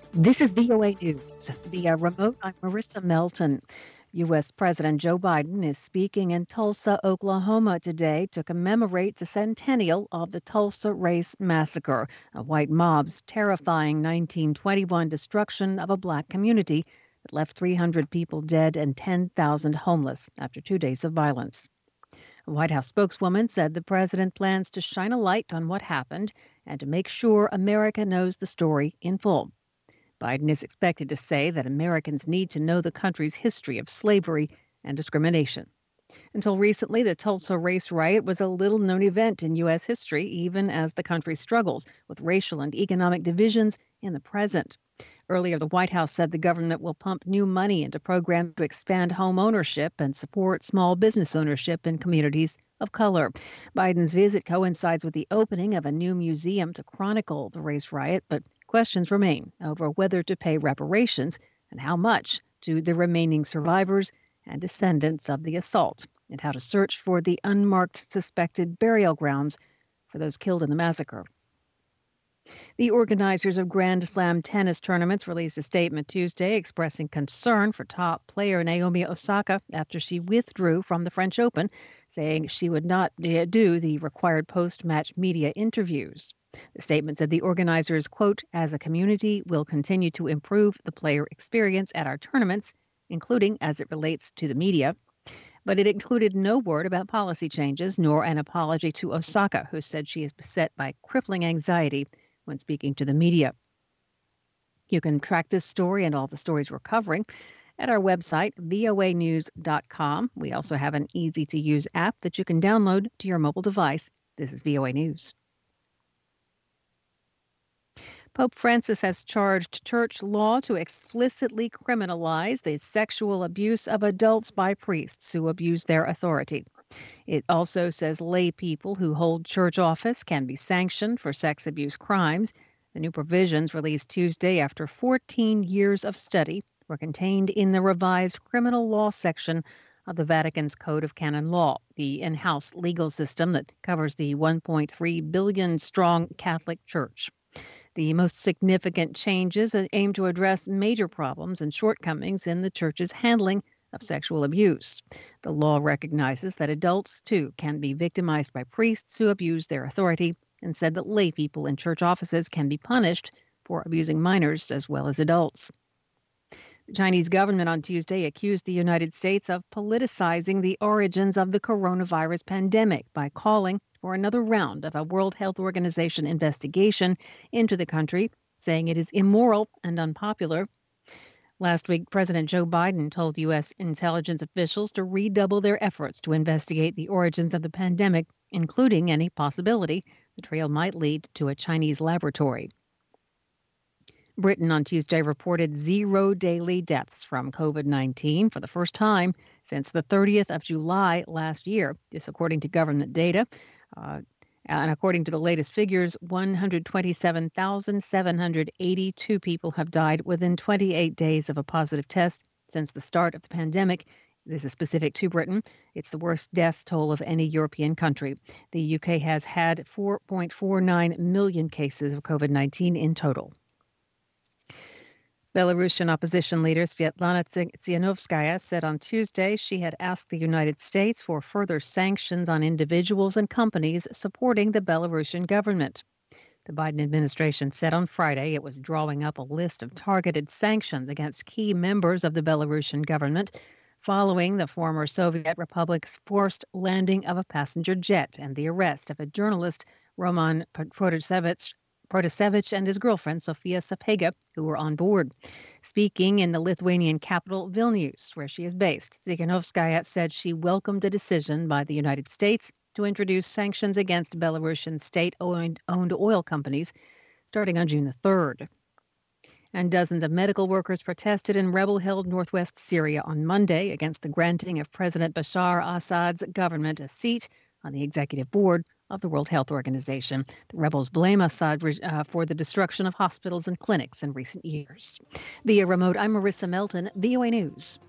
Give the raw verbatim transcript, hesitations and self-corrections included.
This is V O A News. Via remote, I'm Marissa Melton. U S. President Joe Biden is speaking in Tulsa, Oklahoma today to commemorate the centennial of the Tulsa Race Massacre, a white mob's terrifying nineteen twenty-one destruction of a black community that left three hundred people dead and ten thousand homeless after two days of violence. A White House spokeswoman said the president plans to shine a light on what happened and to make sure America knows the story in full. Biden is expected to say that Americans need to know the country's history of slavery and discrimination. Until recently, the Tulsa race riot was a little known event in U S history, even as the country struggles with racial and economic divisions in the present. Earlier, the White House said the government will pump new money into programs to expand home ownership and support small business ownership in communities of color. Biden's visit coincides with the opening of a new museum to chronicle the race riot, but questions remain over whether to pay reparations and how much to the remaining survivors and descendants of the assault, and how to search for the unmarked suspected burial grounds for those killed in the massacre. The organizers of Grand Slam tennis tournaments released a statement Tuesday expressing concern for top player Naomi Osaka after she withdrew from the French Open, saying she would not do the required post-match media interviews. The statement said the organizers, quote, as a community, will continue to improve the player experience at our tournaments, including as it relates to the media. But it included no word about policy changes nor an apology to Osaka, who said she is beset by crippling anxiety when speaking to the media. You can track this story and all the stories we're covering at our website, V O A news dot com. We also have an easy-to-use app that you can download to your mobile device. This is V O A News. Pope Francis has charged church law to explicitly criminalize the sexual abuse of adults by priests who abuse their authority. It also says lay people who hold church office can be sanctioned for sex abuse crimes. The new provisions, released Tuesday after fourteen years of study, were contained in the revised criminal law section of the Vatican's Code of Canon Law, the in-house legal system that covers the one point three billion strong Catholic Church. The most significant changes aim to address major problems and shortcomings in the church's handling of sexual abuse. The law recognizes that adults, too, can be victimized by priests who abuse their authority, and said that lay people in church offices can be punished for abusing minors as well as adults. The Chinese government on Tuesday accused the United States of politicizing the origins of the coronavirus pandemic by calling for another round of a World Health Organization investigation into the country, saying it is immoral and unpopular. Last week, President Joe Biden told U S intelligence officials to redouble their efforts to investigate the origins of the pandemic, including any possibility the trail might lead to a Chinese laboratory. Britain on Tuesday reported zero daily deaths from COVID nineteen for the first time since the thirtieth of July last year. This according to government data. Uh, and according to the latest figures, one hundred twenty-seven thousand seven hundred eighty-two people have died within twenty-eight days of a positive test since the start of the pandemic. This is specific to Britain. It's the worst death toll of any European country. The U K has had four point four nine million cases of COVID nineteen in total. Belarusian opposition leader Svetlana Tsikhanouskaya said on Tuesday she had asked the United States for further sanctions on individuals and companies supporting the Belarusian government. The Biden administration said on Friday it was drawing up a list of targeted sanctions against key members of the Belarusian government following the former Soviet Republic's forced landing of a passenger jet and the arrest of a journalist, Roman Protasevich, Protasevich and his girlfriend, Sofia Sapega, who were on board. Speaking in the Lithuanian capital, Vilnius, where she is based, Tsikhanouskaya said she welcomed a decision by the United States to introduce sanctions against Belarusian state-owned owned oil companies starting on June the third. And dozens of medical workers protested in rebel-held northwest Syria on Monday against the granting of President Bashar al-Assad's government a seat on the executive board of the World Health Organization. The rebels blame Assad uh, for the destruction of hospitals and clinics in recent years. Via remote, I'm Marissa Melton, V O A News.